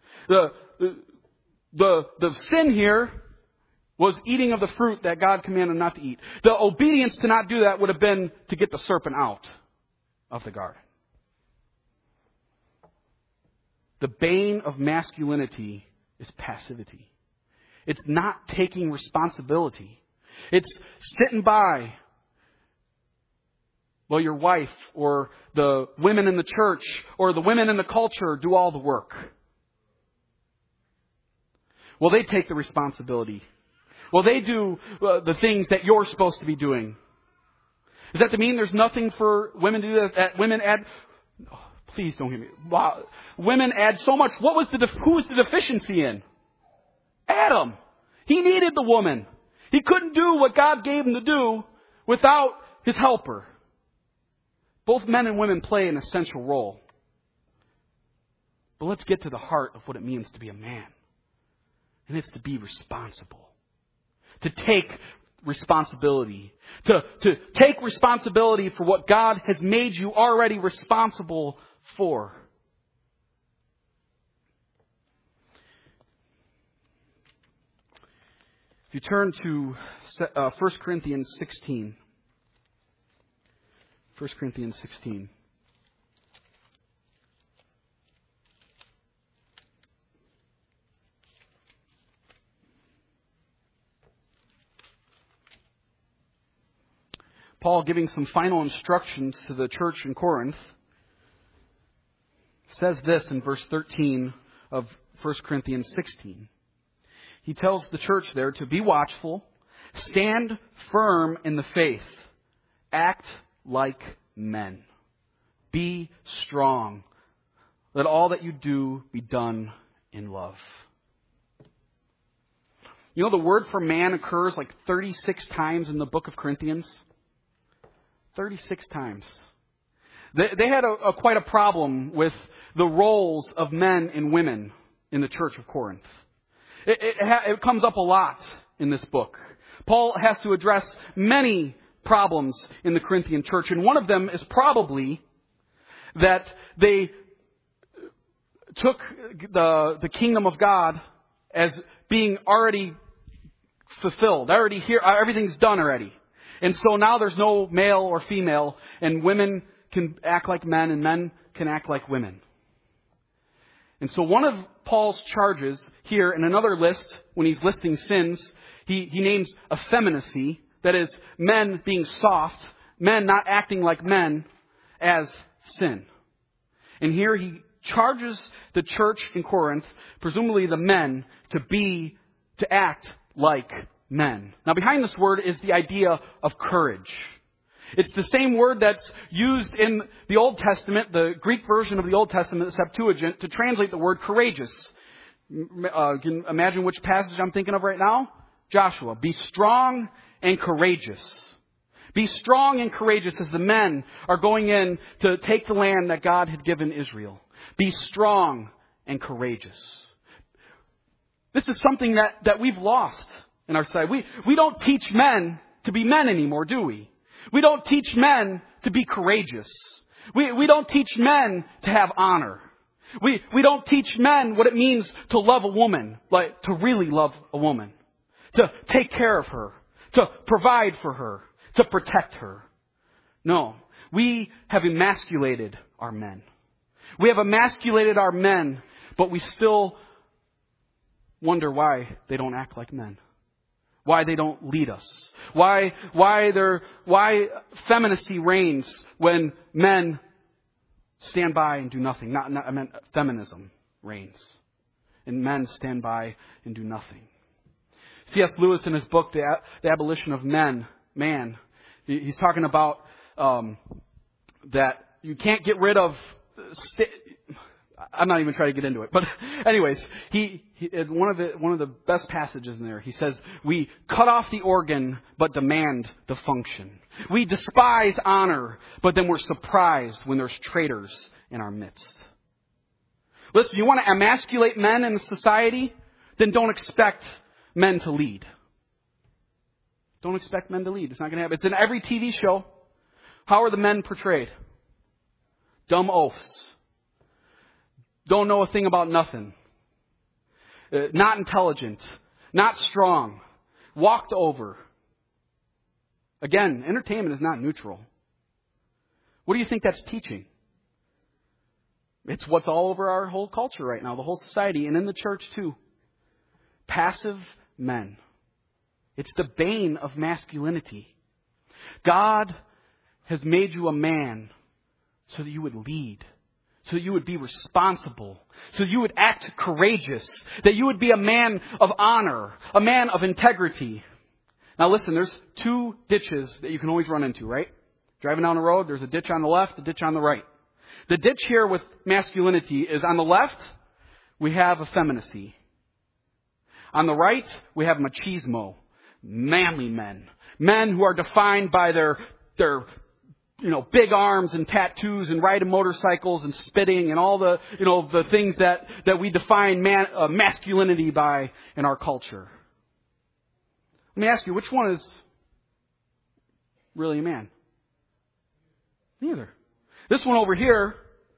The sin here was eating of the fruit that God commanded not to eat. The obedience to not do that would have been to get the serpent out of the garden. The bane of masculinity is passivity. It's not taking responsibility. It's sitting by Well, your wife or the women in the church or the women in the culture do all the work. Well, they take the responsibility. Well, they do the things that you're supposed to be doing. Does that mean there's nothing for women to do? That women add? Oh, please don't hear me. Wow. Women add so much. Who was the deficiency in? Adam. He needed the woman. He couldn't do what God gave him to do without his helper. Both men and women play an essential role. But let's get to the heart of what it means to be a man. And it's to be responsible. To take responsibility. To take responsibility for what God has made you already responsible for. If you turn to 1 Corinthians 16. 1 Corinthians 16. Paul, giving some final instructions to the church in Corinth, says this in verse 13 of 1 Corinthians 16. He tells the church there to be watchful, stand firm in the faith, act like men, be strong. Let all that you do be done in love. You know, the word for man occurs like 36 times in the book of Corinthians. 36 times. They had quite a problem with the roles of men and women in the church of Corinth. It comes up a lot in this book. Paul has to address many problems in the Corinthian church, and one of them is probably that they took the kingdom of God as being already fulfilled, already here, everything's done already. And so now there's no male or female, and women can act like men and men can act like women. And so one of Paul's charges here in another list, when he's listing sins, he names effeminacy, that is, men being soft, men not acting like men, as sin. And here he charges the church in Corinth, presumably the men, to act like men. Now, behind this word is the idea of courage. It's the same word that's used in the Old Testament, the Greek version of the Old Testament, the Septuagint, to translate the word courageous. You can imagine which passage I'm thinking of right now? Joshua. Be strong and courageous. Be strong and courageous as the men are going in to take the land that God had given Israel. Be strong and courageous. This is something that we've lost in our society. We don't teach men to be men anymore, do we? We don't teach men to be courageous. We don't teach men to have honor. We don't teach men what it means to love a woman, like to really love a woman, to take care of her, to provide for her, to protect her. No, we have emasculated our men. We have emasculated our men, but we still wonder why they don't act like men. Why they don't lead us. Why femininity reigns when men stand by and do nothing. I meant feminism reigns. And men stand by and do nothing. C.S. Lewis in his book, The Abolition of Man, he's talking about that you can't get rid of... I'm not even trying to get into it. But anyways, he one of the best passages in there, he says, we cut off the organ but demand the function. We despise honor, but then we're surprised when there's traitors in our midst. Listen, you want to emasculate men in society? Then don't expect men to lead. Don't expect men to lead. It's not going to happen. It's in every TV show. How are the men portrayed? Dumb oafs. Don't know a thing about nothing. Not intelligent. Not strong. Walked over. Again, entertainment is not neutral. What do you think that's teaching? It's what's all over our whole culture right now, the whole society, and in the church too. Passive men. It's the bane of masculinity. God has made you a man so that you would lead, so that you would be responsible, so that you would act courageous, that you would be a man of honor, a man of integrity. Now listen, there's two ditches that you can always run into, right? Driving down the road, there's a ditch on the left, a ditch on the right. The ditch here with masculinity is on the left, we have effeminacy. On the right, we have machismo, manly men. Men who are defined by their big arms and tattoos and riding motorcycles and spitting and all the, the things that we define masculinity by in our culture. Let me ask you, which one is really a man? Neither. This one over here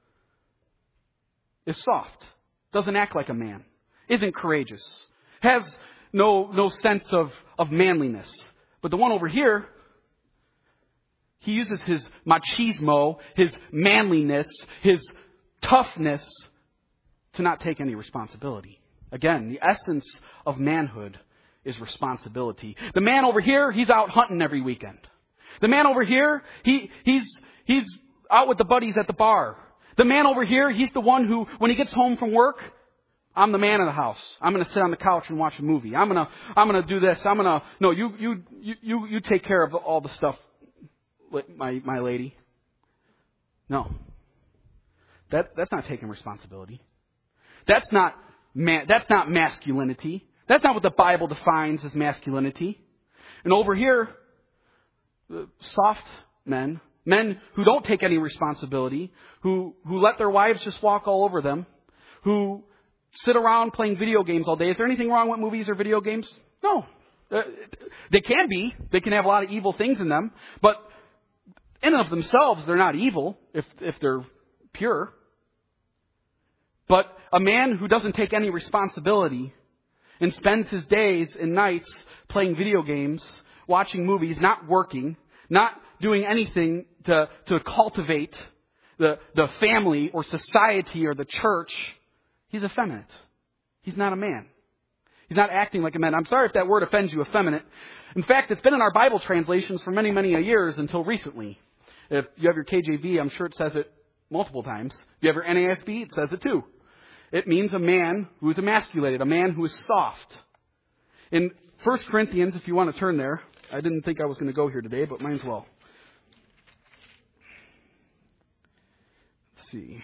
is soft, doesn't act like a man, isn't courageous, has no sense of manliness. But the one over here, he uses his machismo, his manliness, his toughness to not take any responsibility. Again, the essence of manhood is responsibility. The man over here, he's out hunting every weekend. The man over here, he's out with the buddies at the bar. The man over here, he's the one who, when he gets home from work, I'm the man of the house. I'm going to sit on the couch and watch a movie. I'm going to do this. No, you take care of all the stuff, my lady. No. That's not taking responsibility. That's not masculinity. That's not what the Bible defines as masculinity. And over here, soft men who don't take any responsibility, who let their wives just walk all over them, who sit around playing video games all day. Is there anything wrong with movies or video games? No. They can be. They can have a lot of evil things in them. But in and of themselves, they're not evil if they're pure. But a man who doesn't take any responsibility and spends his days and nights playing video games, watching movies, not working, not doing anything to cultivate the family or society or the church, he's effeminate. He's not a man. He's not acting like a man. I'm sorry if that word offends you, effeminate. In fact, it's been in our Bible translations for many, many years until recently. If you have your KJV, I'm sure it says it multiple times. If you have your NASB, it says it too. It means a man who is emasculated, a man who is soft. In 1 Corinthians, if you want to turn there, I didn't think I was going to go here today, but might as well. Let's see.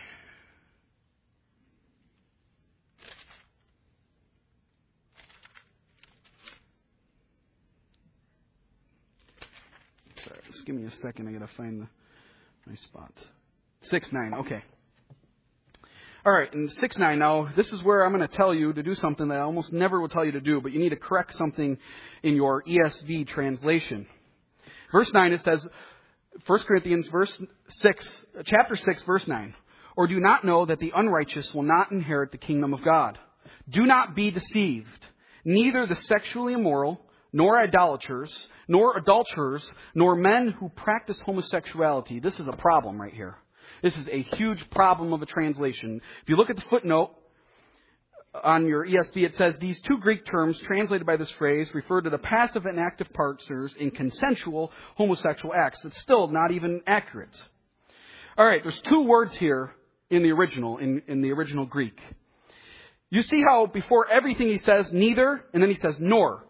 Sorry, just give me a second. I got to find my spot. 6:9. Okay. All right, in 6:9 now, this is where I'm going to tell you to do something that I almost never will tell you to do, but you need to correct something in your ESV translation. Verse 9, it says, 1 Corinthians chapter 6, verse 9, "Or do you not know that the unrighteous will not inherit the kingdom of God? Do not be deceived. Neither the sexually immoral, nor idolaters, nor adulterers, nor men who practice homosexuality." This is a problem right here. This is a huge problem of a translation. If you look at the footnote on your ESV, it says these two Greek terms translated by this phrase refer to the passive and active partners in consensual homosexual acts. That's still not even accurate. All right, there's two words here in the original, in the original Greek. You see how before everything he says neither, and then he says nor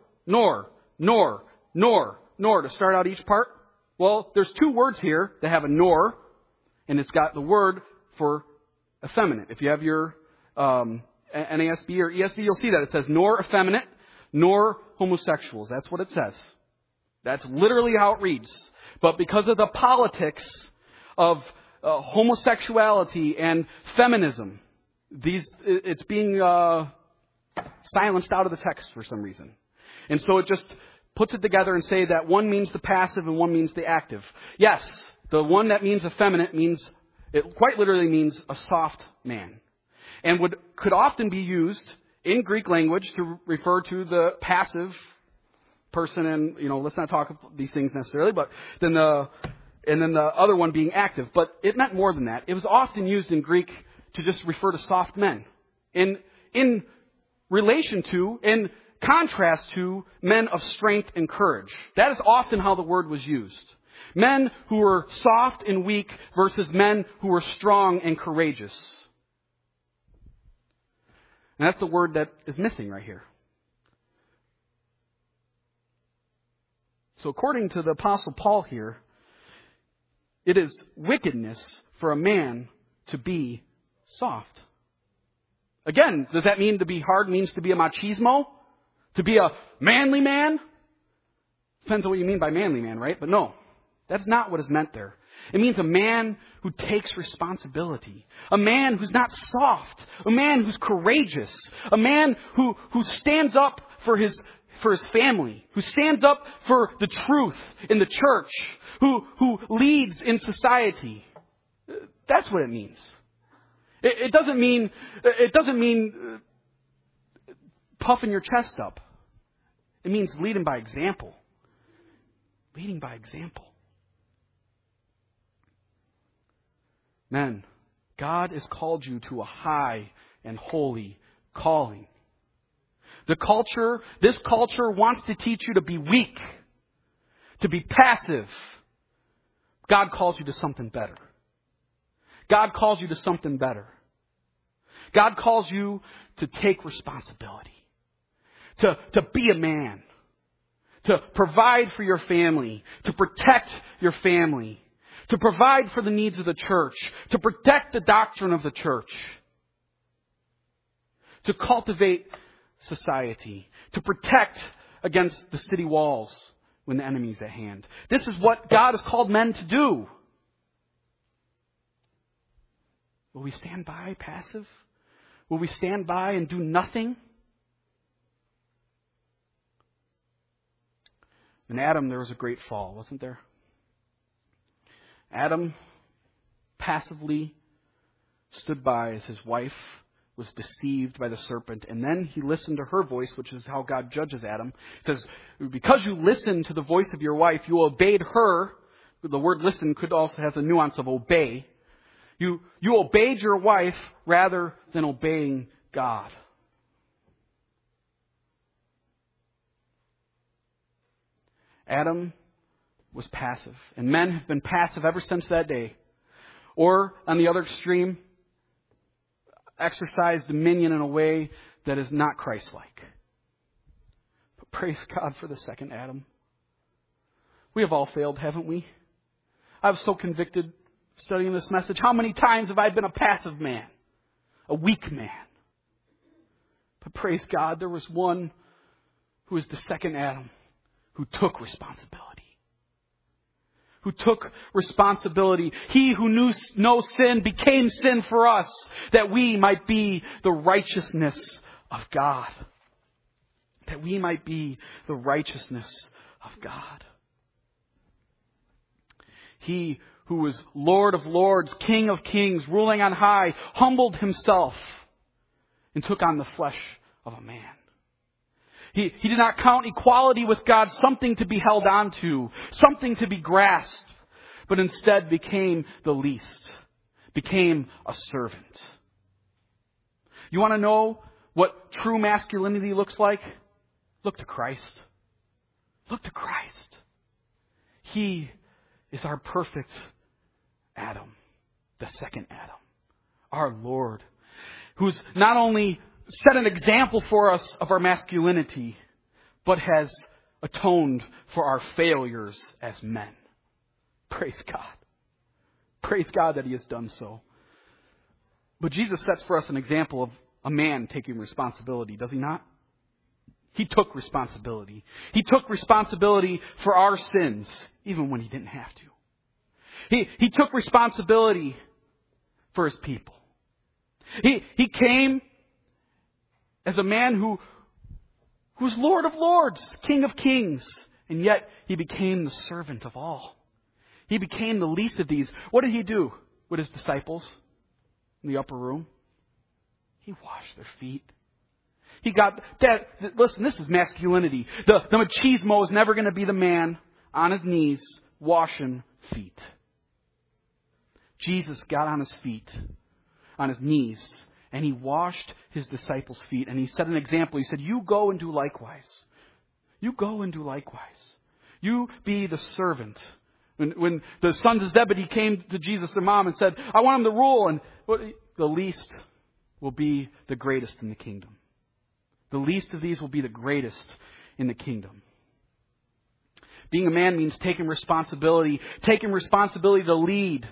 to start out each part? Well, there's two words here that have a nor, and it's got the word for effeminate. If you have your NASB or ESV, you'll see that. It says nor effeminate, nor homosexuals. That's what it says. That's literally how it reads. But because of the politics of homosexuality and feminism, it's being silenced out of the text for some reason. And so it just puts it together and say that one means the passive and one means the active. Yes, the one that means effeminate it quite literally means a soft man. And could often be used in Greek language to refer to the passive person, and let's not talk about these things necessarily, but then the other one being active. But it meant more than that. It was often used in Greek to just refer to soft men. In relation to, in contrast to men of strength and courage. That is often how the word was used. Men who were soft and weak versus men who were strong and courageous. And that's the word that is missing right here. So according to the Apostle Paul here, it is wickedness for a man to be soft. Again, does that mean to be hard means to be a machismo? To be a manly man? Depends on what you mean by manly man, right? But no, that's not what is meant there. It means a man who takes responsibility. A man who's not soft. A man who's courageous. A man who stands up for his family. Who stands up for the truth in the church. Who leads in society. That's what it means. It doesn't mean puffing your chest up. It means leading by example. Leading by example. Men, God has called you to a high and holy calling. This culture wants to teach you to be weak, to be passive. God calls you to something better. God calls you to something better. God calls you to take responsibility, to be a man, to provide for your family, to protect your family, to provide for the needs of the church, to protect the doctrine of the church, to cultivate society, to protect against the city walls when the enemy is at hand. This is what God has called men to do. Will we stand by passive? Will we stand by and do nothing? In Adam, there was a great fall, wasn't there? Adam passively stood by as his wife was deceived by the serpent, and then he listened to her voice, which is how God judges Adam. It says, because you listened to the voice of your wife, you obeyed her. The word listen could also have the nuance of obey. You obeyed your wife rather than obeying God. Adam was passive. And men have been passive ever since that day. Or, on the other extreme, exercise dominion in a way that is not Christ-like. But praise God for the second Adam. We have all failed, haven't we? I was so convicted studying this message. How many times have I been a passive man? A weak man? But praise God, there was one who is the second Adam who took responsibility. Who took responsibility. He who knew no sin became sin for us, that we might be the righteousness of God. That we might be the righteousness of God. He who was Lord of lords, King of kings, ruling on high, humbled himself and took on the flesh of a man. He did not count equality with God something to be held on to, something to be grasped, but instead became the least, became a servant. You want to know what true masculinity looks like? Look to Christ. Look to Christ. He is our perfect Adam, the second Adam, our Lord, who's not only set an example for us of our masculinity, but has atoned for our failures as men. Praise God. Praise God that He has done so. But Jesus sets for us an example of a man taking responsibility, does He not? He took responsibility. He took responsibility for our sins, even when He didn't have to. He took responsibility for His people. He came as a man who's Lord of lords, King of kings, and yet He became the servant of all. He became the least of these. What did He do with His disciples in the upper room? He washed their feet. He got that. Listen, this is masculinity. The machismo is never going to be the man on his knees washing feet. Jesus got on His feet, on His knees, and He washed His disciples' feet. And He set an example. He said, you go and do likewise. You go and do likewise. You be the servant When the sons of Zebedee came to Jesus, their mom, and said, I want him to rule, and the least will be the greatest in the kingdom. The least of these will be the greatest in the kingdom. Being a man means taking responsibility to lead.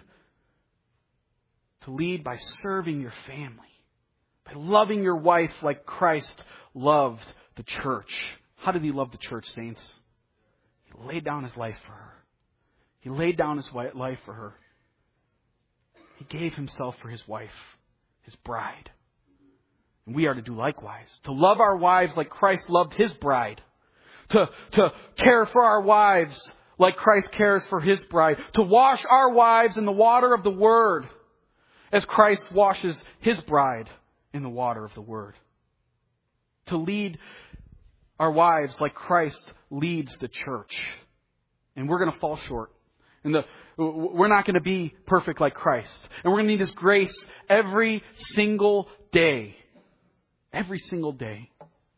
To lead by serving your family, by loving your wife like Christ loved the church. How did he love the church, saints? He laid down his life for her. He laid down his life for her. He gave himself for his wife, his bride. And we are to do likewise. To love our wives like Christ loved his bride. To care for our wives like Christ cares for his bride. To wash our wives in the water of the Word as Christ washes his bride in the water of the Word. To lead our wives like Christ leads the church. And we're going to fall short. And we're not going to be perfect like Christ. And we're going to need his grace every single day. Every single day.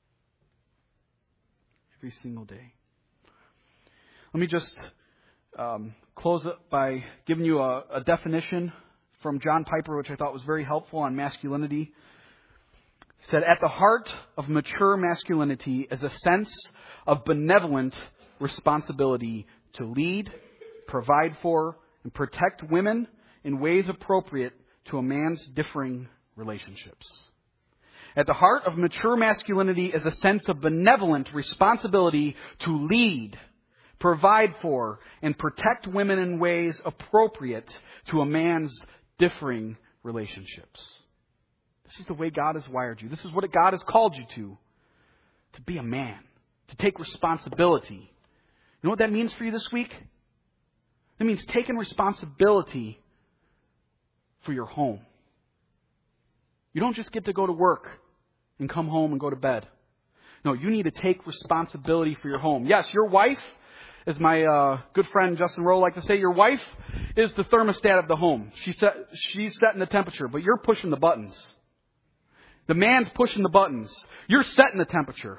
Every single day. Let me just close it by giving you a definition from John Piper, which I thought was very helpful on masculinity. He said, at the heart of mature masculinity is a sense of benevolent responsibility to lead, provide for, and protect women in ways appropriate to a man's differing relationships. At the heart of mature masculinity is a sense of benevolent responsibility to lead, provide for, and protect women in ways appropriate to a man's differing relationships. This is the way God has wired you. This is what God has called you to be a man, to take responsibility. You know what that means for you this week? It means taking responsibility for your home. You don't just get to go to work and come home and go to bed. No, you need to take responsibility for your home. Yes, your wife, as my good friend Justin Rowe liked to say, your wife is the thermostat of the home. She's setting the temperature, but you're pushing the buttons. The man's pushing the buttons. You're setting the temperature.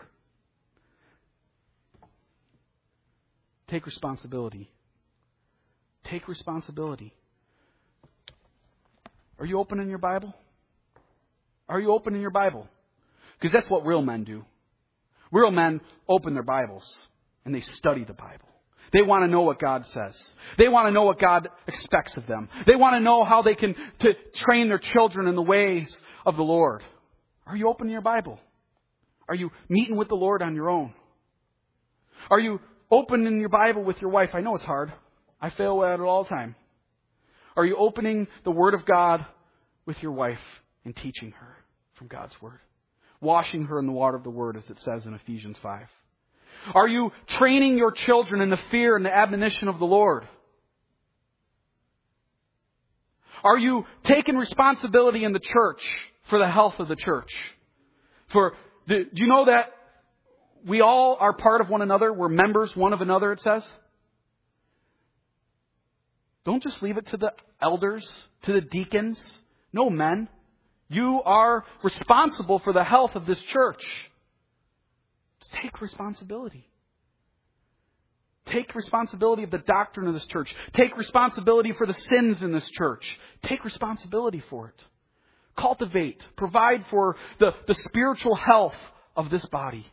Take responsibility. Take responsibility. Are you opening your Bible? Are you opening your Bible? Because that's what real men do. Real men open their Bibles and they study the Bible. They want to know what God says. They want to know what God expects of them. They want to know how they can train their children in the ways of the Lord. Are you opening your Bible? Are you meeting with the Lord on your own? Are you opening your Bible with your wife? I know it's hard. I fail at it all the time. Are you opening the Word of God with your wife and teaching her from God's Word? Washing her in the water of the Word, as it says in Ephesians 5. Are you training your children in the fear and the admonition of the Lord? Are you taking responsibility in the church for the health of the church? Do you know that we all are part of one another? We're members one of another, it says. Don't just leave it to the elders, to the deacons. No, men. You are responsible for the health of this church. Take responsibility. Take responsibility of the doctrine of this church. Take responsibility for the sins in this church. Take responsibility for it. Cultivate, provide for the spiritual health of this body.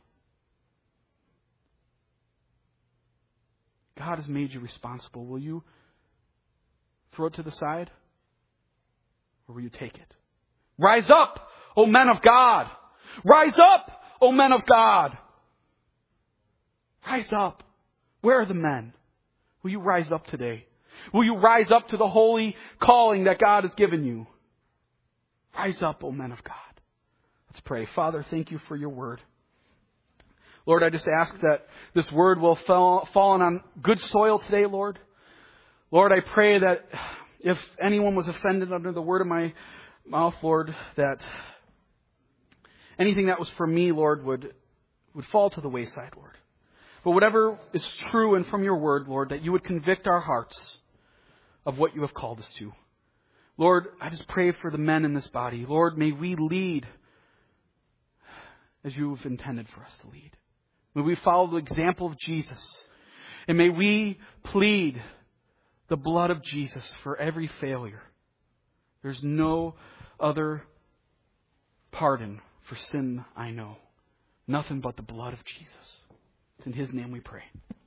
God has made you responsible. Will you throw it to the side? Or will you take it? Rise up, O men of God. Rise up, O men of God. Rise up. Where are the men? Will you rise up today? Will you rise up to the holy calling that God has given you? Rise up, O men of God. Let's pray. Father, thank you for your word. Lord, I just ask that this word will fall on good soil today, Lord. Lord, I pray that if anyone was offended under the word of my mouth, Lord, that anything that was from me, Lord, would fall to the wayside, Lord. But whatever is true and from your word, Lord, that you would convict our hearts of what you have called us to. Lord, I just pray for the men in this body. Lord, may we lead as you have intended for us to lead. May we follow the example of Jesus. And may we plead The blood of Jesus for every failure. There's no other pardon for sin I know. Nothing but the blood of Jesus. It's in His name we pray.